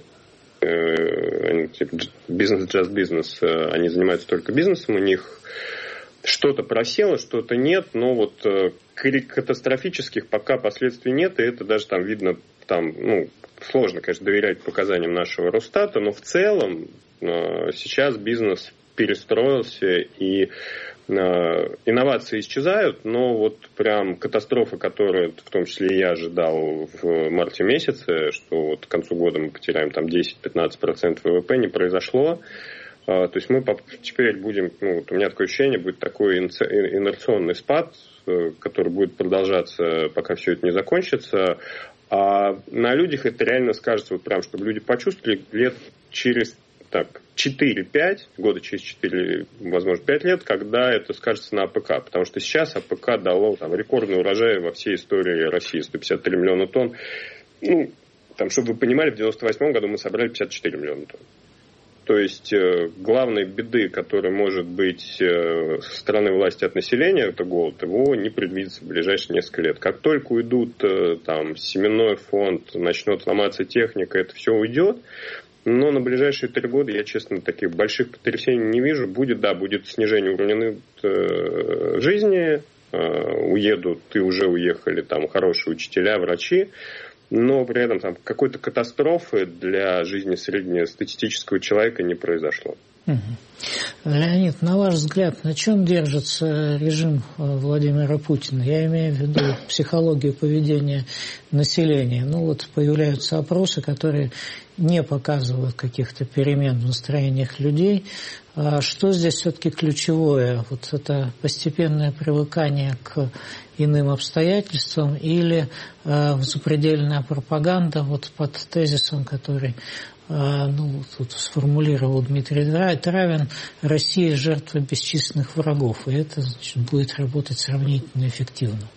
Они, типа, бизнес just бизнес, они занимаются только бизнесом, у них что-то просело, что-то нет, но вот катастрофических пока последствий нет, и это даже там видно, там, ну, сложно, конечно, доверять показаниям нашего Росстата, но в целом сейчас бизнес перестроился, и инновации исчезают, но вот прям катастрофа, которую в том числе и я ожидал в марте месяце, что вот к концу года мы потеряем там 10-15% ВВП, не произошло. То есть мы теперь будем, ну, вот у меня такое ощущение, будет такой инерционный спад, который будет продолжаться, пока все это не закончится. А на людях это реально скажется, вот прям, чтобы люди почувствовали лет через 4-5, года через 4, возможно, 5 лет, когда это скажется на АПК. Потому что сейчас АПК дало там рекордный урожай во всей истории России, 153 миллиона тонн. Ну, там, чтобы вы понимали, в 98 году мы собрали 54 миллиона тонн. То есть главной беды, которая может быть со стороны власти от населения, это голод, его не предвидится в ближайшие несколько лет. Как только уйдут там семенной фонд, начнет ломаться техника, это все уйдет. Но на ближайшие 3 года я, честно, таких больших потрясений не вижу. Будет снижение уровня жизни, уедут и уже уехали там хорошие учителя, врачи. Но при этом там какой-то катастрофы для жизни среднестатистического человека не произошло. Леонид, на ваш взгляд, на чем держится режим Владимира Путина? Я имею в виду психологию поведения населения. Появляются опросы, которые не показывают каких-то перемен в настроениях людей. А что здесь все-таки ключевое? Это постепенное привыкание к иным обстоятельствам или запредельная пропаганда под тезисом, который тут сформулировал Дмитрий Травин: Россия – жертва бесчисленных врагов, и это, будет работать сравнительно эффективно.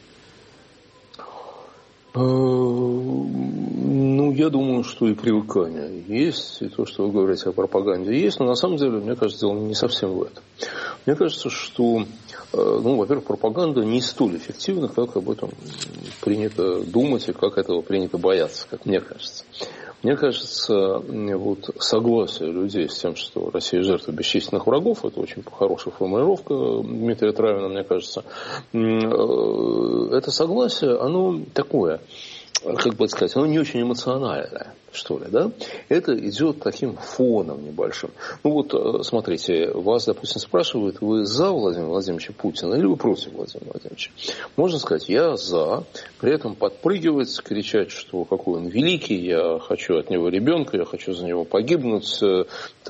Я думаю, что и привыкание есть, и то, что вы говорите о пропаганде, есть, но на самом деле, мне кажется, дело не совсем в этом. Мне кажется, что, во-первых, пропаганда не столь эффективна, как об этом принято думать и как этого принято бояться, как мне кажется. Мне кажется, согласие людей с тем, что Россия жертва бесчисленных врагов, это очень хорошая формулировка Дмитрия Травина, мне кажется, это согласие, оно такое, оно не очень эмоциональное, что ли, да? Это идет таким фоном небольшим. Смотрите, вас, допустим, спрашивают, вы за Владимира Владимировича Путина или вы против Владимира Владимировича? Можно сказать, я за, при этом подпрыгивать, кричать, что какой он великий, я хочу от него ребенка, я хочу за него погибнуть, и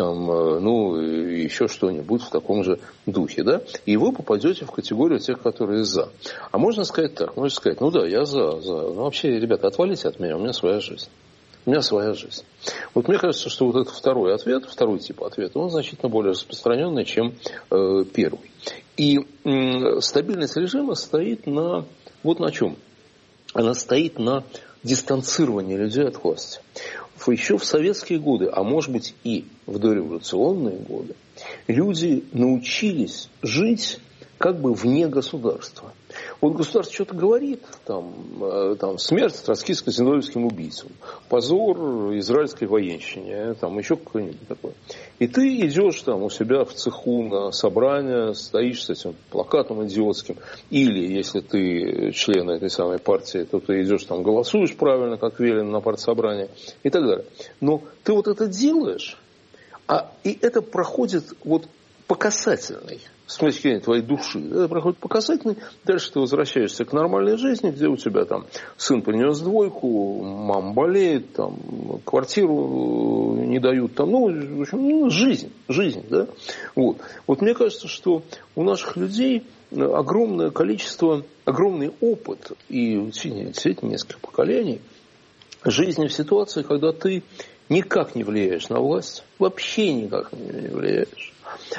еще что-нибудь в таком же духе, да? И вы попадете в категорию тех, которые за. А можно сказать так, я за. Вообще, ребята, отвалите от меня, у меня своя жизнь. У меня своя жизнь. Мне кажется, что этот второй тип ответа, он значительно более распространенный, чем первый. И стабильность режима стоит на чем? Она стоит на дистанцировании людей от власти. Еще в советские годы, а может быть и в дореволюционные годы, люди научились жить как бы вне государства. Государство что-то говорит, смерть троцкистско-зиновьевским убийцам, позор израильской военщине, еще какое-нибудь такое. И ты идешь у себя в цеху на собрание, стоишь с этим плакатом идиотским, или если ты член этой самой партии, то ты идешь голосуешь правильно, как велено на партсобрании и так далее. Но ты это делаешь, и это проходит по касательной. С точки зрения твоей души. Это проходит по касательной. Дальше ты возвращаешься к нормальной жизни, где у тебя сын принес двойку, мама болеет, квартиру не дают, в общем, жизнь, да. Мне кажется, что у наших людей огромное количество, огромный опыт и действительно несколько поколений жизни в ситуации, когда ты никак не влияешь на власть, вообще никак не влияешь.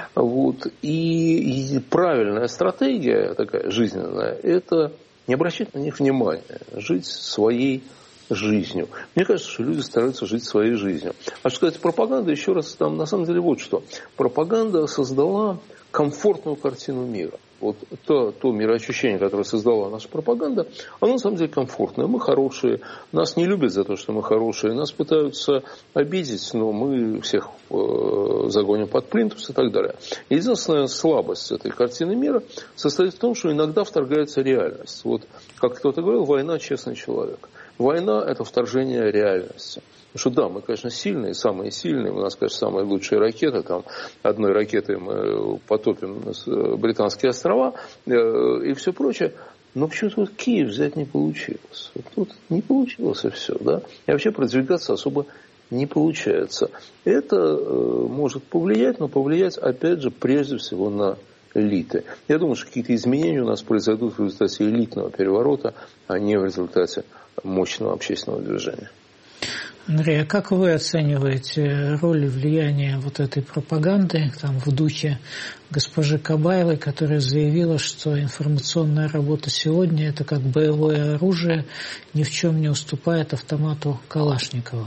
И правильная стратегия, такая жизненная, это не обращать на них внимания, жить своей жизнью. Мне кажется, что люди стараются жить своей жизнью. А что касается пропаганды, еще раз, на самом деле что. Пропаганда создала комфортную картину мира. То мироощущение, которое создала наша пропаганда, оно на самом деле комфортное. Мы хорошие, нас не любят за то, что мы хорошие, нас пытаются обидеть, но мы всех загоним под плинтус и так далее. Единственная слабость этой картины мира состоит в том, что иногда вторгается реальность. Как кто-то говорил, война – честный человек. Война – это вторжение реальности. Потому что мы, конечно, самые сильные, у нас, конечно, самые лучшие ракеты, одной ракетой мы потопим Британские острова и все прочее, но почему-то Киев взять не получилось. Тут не получилось и все, да, и вообще продвигаться особо не получается. Это может повлиять, но повлиять, опять же, прежде всего на элиты. Я думаю, что какие-то изменения у нас произойдут в результате элитного переворота, а не в результате мощного общественного движения. Андрей, а как вы оцениваете роль и влияние этой пропаганды в духе госпожи Кабаевой, которая заявила, что информационная работа сегодня – это как боевое оружие, ни в чем не уступает автомату Калашникова?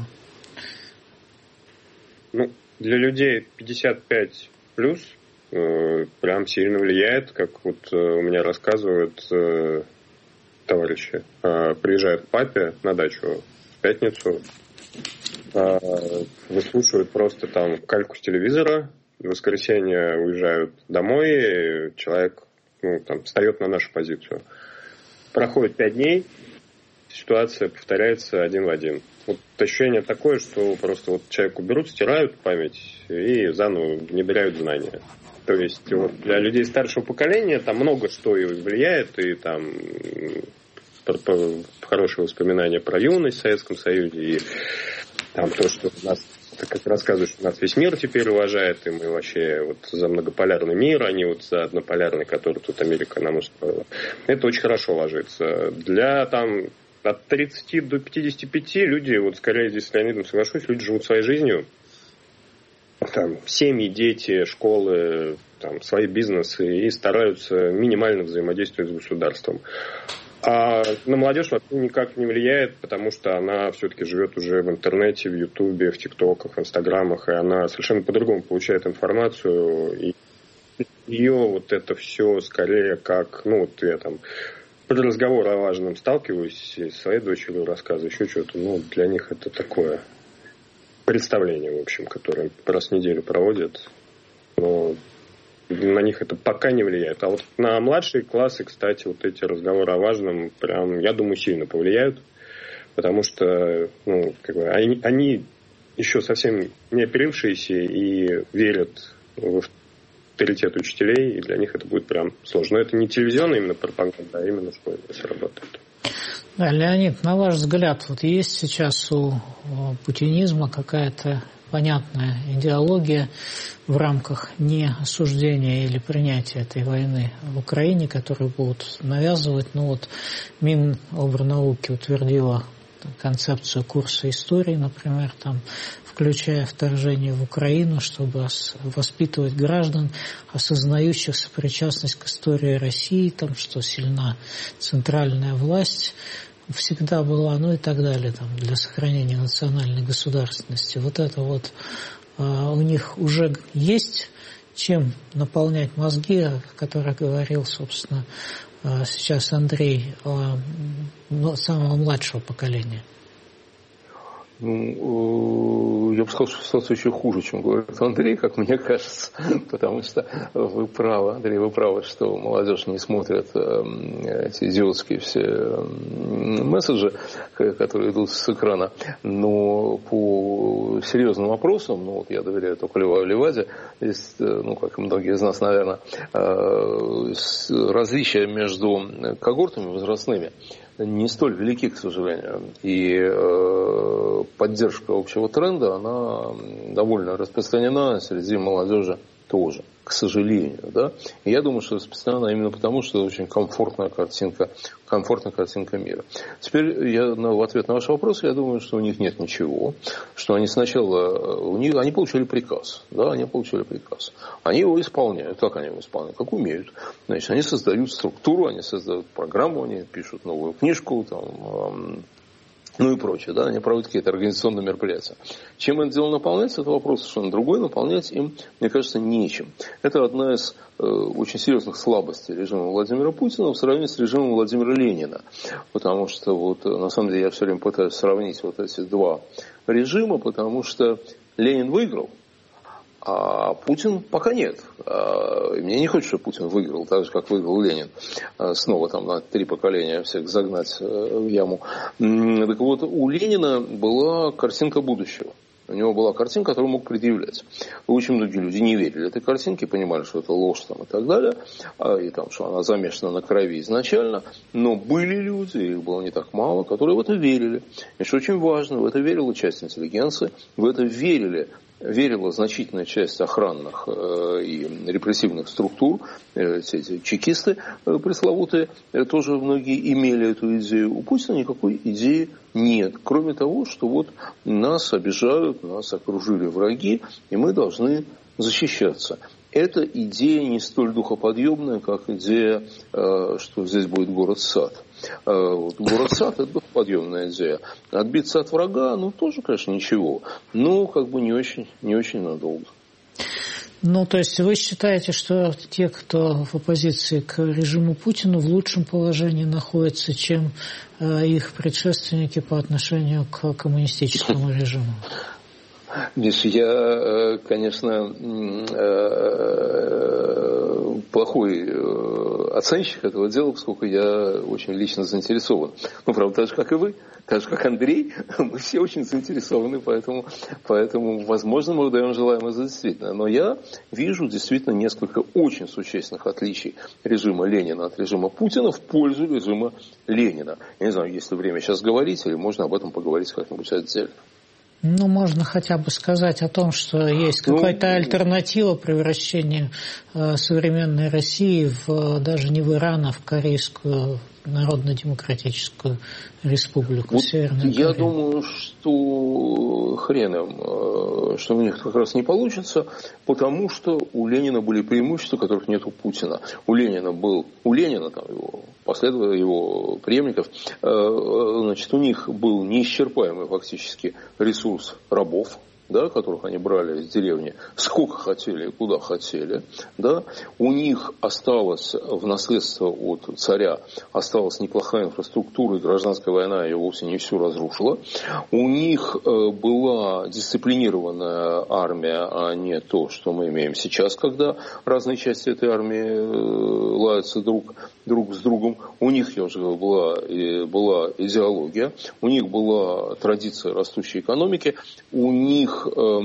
Для людей 55 плюс прям сильно влияет, как у меня рассказывают товарищи. Приезжают к папе на дачу в пятницу, выслушивают просто кальку с телевизора, в воскресенье уезжают домой, и человек встает на нашу позицию. Проходит 5 дней, ситуация повторяется один в один. Вот ощущение такое, что просто вот человеку берут, стирают память и заново внедряют знания. То есть вот для людей старшего поколения там много что и влияет, и там хорошие воспоминания про юность в Советском Союзе, и там то, что у нас, как рассказывают, что нас весь мир теперь уважает, и мы вообще вот за многополярный мир, а не вот за однополярный, который тут Америка нам устроила. Это очень хорошо ложится. Для там от 30 до 55 люди, вот скорее здесь с Леонидом соглашусь, люди живут своей жизнью. Там семьи, дети, школы, там, свои бизнесы и стараются минимально взаимодействовать с государством. А на молодежь вообще никак не влияет, потому что она все-таки живет уже в интернете, в Ютубе, в ТикТоках, в Инстаграмах, и она совершенно по-другому получает информацию. И ее вот это все скорее как, ну вот я там под разговор о важном сталкиваюсь, и своей дочерью рассказываю, еще что-то, ну для них это такое представление, в общем, которое раз в неделю проводят, но на них это пока не влияет. А вот на младшие классы, кстати, вот эти разговоры о важном, прям, я думаю, сильно повлияют, потому что, ну, как бы, они еще совсем не оперившиеся и верят в авторитет учителей, и для них это будет прям сложно. Но это не телевизионная именно пропаганда, а именно школьная сработает. Да, Леонид, на ваш взгляд, вот есть сейчас у путинизма какая-то понятная идеология в рамках не осуждения или принятия этой войны в Украине, которую будут навязывать? Ну вот Минобрнауки утвердила концепцию курса истории, например, там, включая вторжение в Украину, чтобы воспитывать граждан, осознающих сопричастность к истории России, там, что сильна центральная власть всегда была, ну и так далее, там, для сохранения национальной государственности. Вот это вот у них уже есть чем наполнять мозги, о которых говорил, собственно, сейчас Андрей, самого младшего поколения. Ну, я бы сказал, что ситуация еще хуже, чем говорит Андрей, как мне кажется, потому что вы правы, Андрей, вы правы, что молодежь не смотрит эти идиотские все месседжи, которые идут с экрана, но по серьезным вопросам, ну вот я доверяю только Леваде, есть, ну как и многие из нас, наверное, различия между когортами возрастными не столь велики, к сожалению. И поддержка общего тренда, она довольно распространена среди молодежи тоже, к сожалению. Да? И я думаю, что распространена именно потому, что это очень комфортная картинка мира. Теперь я в ответ на ваш вопрос, я думаю, что у них нет ничего, что они сначала, они получили приказ, да, они его исполняют. Как они его исполняют? Как умеют. Значит, они создают структуру, они создают программу, они пишут новую книжку, там, ну и прочее, да, они проводят какие-то организационные мероприятия. Чем это дело наполняется, это вопрос совершенно другой, наполнять им, мне кажется, нечем. Это одна из очень серьезных слабостей режима Владимира Путина в сравнении с режимом Владимира Ленина. Потому что, вот, на самом деле, я все время пытаюсь сравнить вот эти два режима, потому что Ленин выиграл, а Путин пока нет. Мне не хочется, чтобы Путин выиграл, так же, как выиграл Ленин. Снова там на 3 поколения всех загнать в яму. Так вот, у Ленина была картинка будущего. У него была картинка, которую мог предъявлять. Очень многие люди не верили этой картинке, понимали, что это ложь там, и так далее, и там, что она замешана на крови изначально. Но были люди, их было не так мало, которые в это верили. И что очень важно, в это верила часть интеллигенции, в это верила значительная часть охранных и репрессивных структур, эти чекисты пресловутые, тоже многие имели эту идею. У Путина никакой идеи нет, кроме того, что вот нас обижают, нас окружили враги, и мы должны защищаться. Эта идея не столь духоподъемная, как идея, что здесь будет город-сад. Город-сад – это духоподъемная идея. Отбиться от врага, ну, тоже, конечно, ничего. Но, как бы, не очень надолго. Ну, то есть вы считаете, что те, кто в оппозиции к режиму Путина, в лучшем положении находятся, чем их предшественники по отношению к коммунистическому режиму? Миш, я, конечно, плохой оценщик этого дела, поскольку я очень лично заинтересован. Ну, правда, так же, как и вы, так же, как Андрей, мы все очень заинтересованы, поэтому возможно, мы даем желаемое за действительно. Но я вижу действительно несколько очень существенных отличий режима Ленина от режима Путина в пользу режима Ленина. Я не знаю, есть ли время сейчас говорить, или можно об этом поговорить как-нибудь отдельно. Ну, можно хотя бы сказать о том, что есть какая-то альтернатива превращения современной России даже не в Иран, а в Корейскую Народно-демократическую республику, вот Северную Корею. Я думаю, что хрен им, что у них как раз не получится, потому что у Ленина были преимущества, которых нет у Путина. У Ленина, там, его преемников, значит, у них был неисчерпаемый фактически ресурс рабов, да, которых они брали из деревни, сколько хотели и куда хотели. Да. У них осталось в наследство от царя осталась неплохая инфраструктура, и гражданская война ее вовсе не всю разрушила. У них была дисциплинированная армия, а не то, что мы имеем сейчас, когда разные части этой армии лаются друг с другом. У них, я уже говорил, была идеология, у них была традиция растущей экономики, у них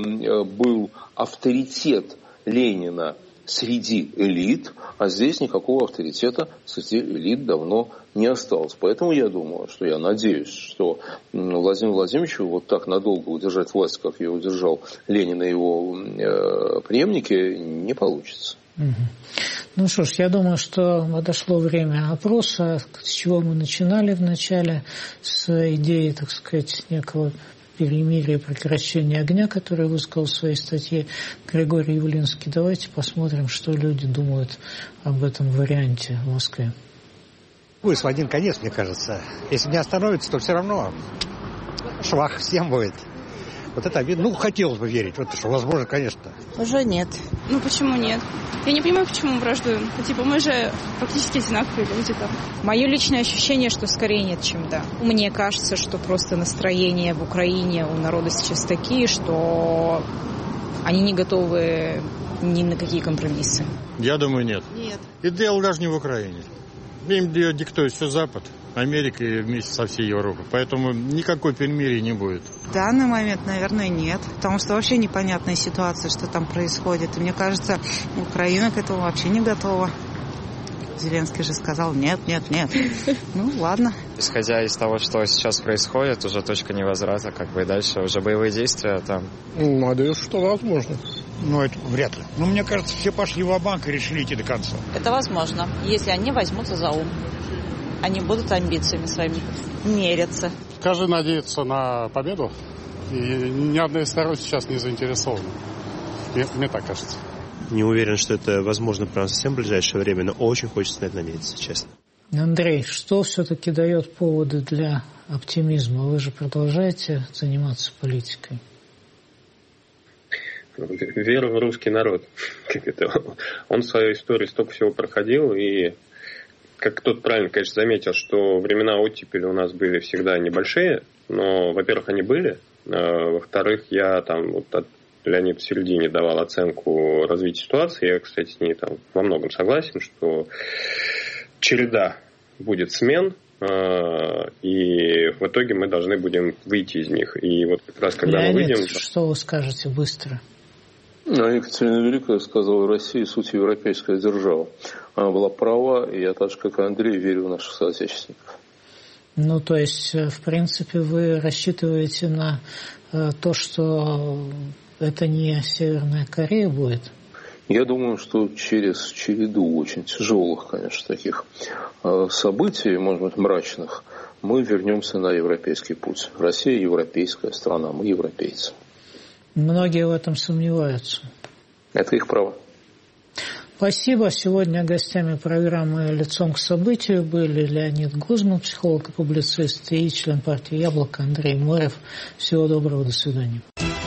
был авторитет Ленина среди элит, а здесь никакого авторитета среди элит давно не осталось. Поэтому я надеюсь, что Владимиру Владимировичу вот так надолго удержать власть, как ее удержал Ленин и его преемники, не получится. Ну что ж, я думаю, что подошло время опроса, с чего мы начинали в начале, с идеи, так сказать, некого перемирия, прекращения огня, который высказал в своей статье Григорий Явлинский. Давайте посмотрим, что люди думают об этом варианте в Москве. Будет в один конец, мне кажется. Если не остановится, то все равно швах всем будет. Вот это обидно. Ну, хотелось бы верить. Вот что возможно, конечно. Уже нет. Ну, почему нет? Я не понимаю, почему мы враждуем. Типа, мы же практически одинаковые люди там. Мое личное ощущение, что скорее нет, чем да. Мне кажется, что просто настроения в Украине у народа сейчас такие, что они не готовы ни на какие компромиссы. Я думаю, нет. Нет. И дело даже не в Украине. Им диктует все Запад, Америка и вместе со всей Европой. Поэтому никакой перемирия не будет. В данный момент, наверное, нет. Потому что вообще непонятная ситуация, что там происходит. И мне кажется, Украина к этому вообще не готова. Зеленский же сказал нет. Ну, ладно. Исходя из того, что сейчас происходит, уже точка невозврата, и дальше уже боевые действия там. Надеюсь, что возможно. Ну, это вряд ли. Но мне кажется, все пошли ва-банк и решили идти до конца. Это возможно, если они возьмутся за ум. Они будут амбициями своими меряться. Каждый надеется на победу, и ни одна из сторон сейчас не заинтересована. Мне так кажется. Не уверен, что это возможно прямо совсем в ближайшее время, но очень хочется на это надеяться, честно. Андрей, что все-таки дает поводы для оптимизма? Вы же продолжаете заниматься политикой. Вера в русский народ. Он в своей истории столько всего проходил, и как кто-то правильно, конечно, заметил, что времена оттепели у нас были всегда небольшие, но, во-первых, они были, во-вторых, я от Леонида Середине давал оценку развития ситуации, я, кстати, с ней во многом согласен, что череда будет смен, и в итоге мы должны будем выйти из них. И вот как раз когда Леонид, мы выйдем... что вы скажете быстро? Екатерина Великая сказала: Россия — суть европейская держава. Она была права, и я так же, как и Андрей, верю в наших соотечественников. Ну, то есть, в принципе, вы рассчитываете на то, что это не Северная Корея будет? Я думаю, что через череду очень тяжелых, конечно, таких событий, может быть, мрачных, мы вернемся на европейский путь. Россия — европейская страна, мы европейцы. Многие в этом сомневаются. Это их право. Спасибо. Сегодня гостями программы «Лицом к событию» были Леонид Гозман, психолог и публицист, и член партии «Яблоко» Андрей Морев. Всего доброго, до свидания.